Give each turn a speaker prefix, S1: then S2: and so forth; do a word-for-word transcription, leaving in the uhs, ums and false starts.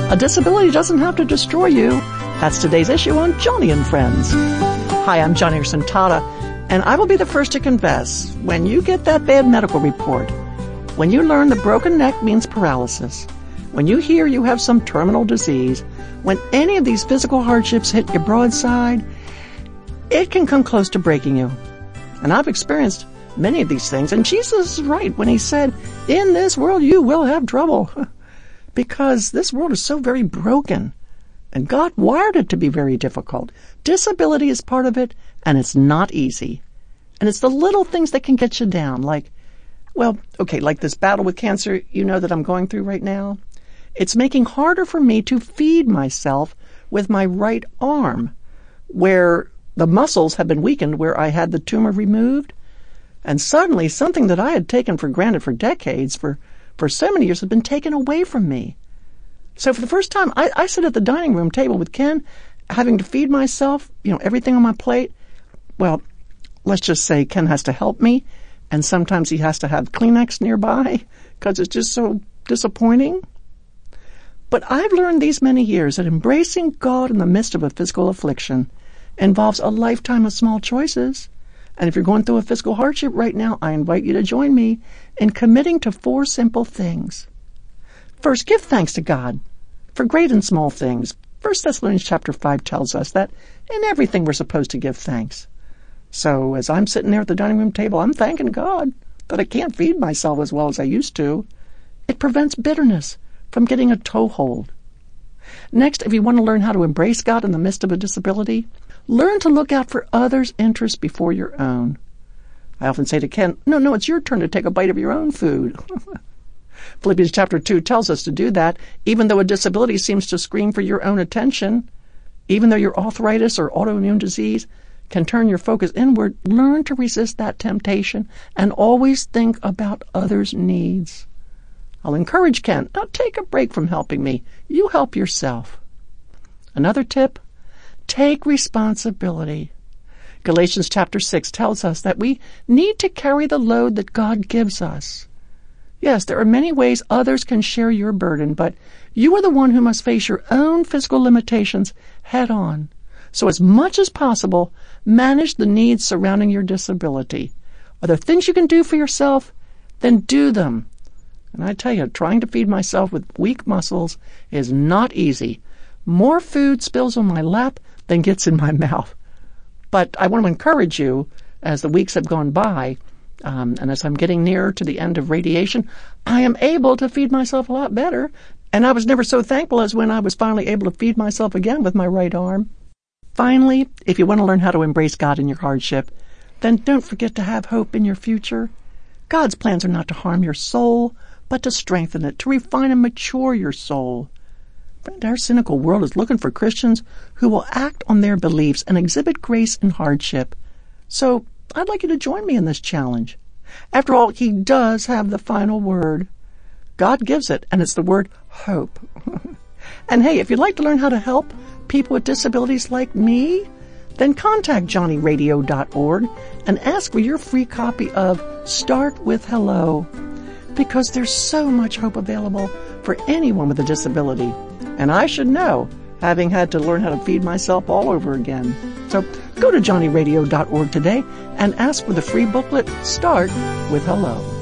S1: A disability doesn't have to destroy you. That's today's issue on Joni and Friends. Hi, I'm Joni Eareckson Tada, and I will be the first to confess, when you get that bad medical report, when you learn the broken neck means paralysis, when you hear you have some terminal disease, when any of these physical hardships hit your broadside, it can come close to breaking you. And I've experienced many of these things, and Jesus is right when he said, in this world you will have trouble, because this world is so very broken, and God wired it to be very difficult. Disability is part of it, and it's not easy. And it's the little things that can get you down, like, well, okay, like this battle with cancer, you know, that I'm going through right now. It's making harder for me to feed myself with my right arm, where the muscles have been weakened where I had the tumor removed. And suddenly something that I had taken for granted for decades, for, for so many years, has been taken away from me. So for the first time, I, I sit at the dining room table with Ken, having to feed myself, you know, everything on my plate. Well, let's just say Ken has to help me, and sometimes he has to have Kleenex nearby because it's just so disappointing. But I've learned these many years that embracing God in the midst of a physical affliction involves a lifetime of small choices. And if you're going through a physical hardship right now, I invite you to join me in committing to four simple things. First, give thanks to God for great and small things. First Thessalonians chapter five tells us that in everything we're supposed to give thanks. So as I'm sitting there at the dining room table, I'm thanking God that I can't feed myself as well as I used to. It prevents bitterness from getting a toehold. Next, if you want to learn how to embrace God in the midst of a disability, learn to look out for others' interests before your own. I often say to Ken, no, no, it's your turn to take a bite of your own food. Philippians chapter two tells us to do that, even though a disability seems to scream for your own attention. Even though your arthritis or autoimmune disease can turn your focus inward, learn to resist that temptation and always think about others' needs. I'll encourage Ken, now take a break from helping me. You help yourself. Another tip, take responsibility. Galatians chapter six tells us that we need to carry the load that God gives us. Yes, there are many ways others can share your burden, but you are the one who must face your own physical limitations head on. So as much as possible, manage the needs surrounding your disability. Are there things you can do for yourself? Then do them. And I tell you, trying to feed myself with weak muscles is not easy. More food spills on my lap than gets in my mouth. But I want to encourage you, as the weeks have gone by, um, and as I'm getting nearer to the end of radiation, I am able to feed myself a lot better. And I was never so thankful as when I was finally able to feed myself again with my right arm. Finally, if you want to learn how to embrace God in your hardship, then don't forget to have hope in your future. God's plans are not to harm your soul, but to strengthen it, to refine and mature your soul. Friend, our cynical world is looking for Christians who will act on their beliefs and exhibit grace in hardship. So I'd like you to join me in this challenge. After all, He does have the final word. God gives it, and it's the word hope. And hey, if you'd like to learn how to help people with disabilities like me, then contact Joni Radio dot org and ask for your free copy of Start with Hello, because there's so much hope available for anyone with a disability. And I should know, having had to learn how to feed myself all over again. So go to Joni Radio dot org today and ask for the free booklet, Start with Hello.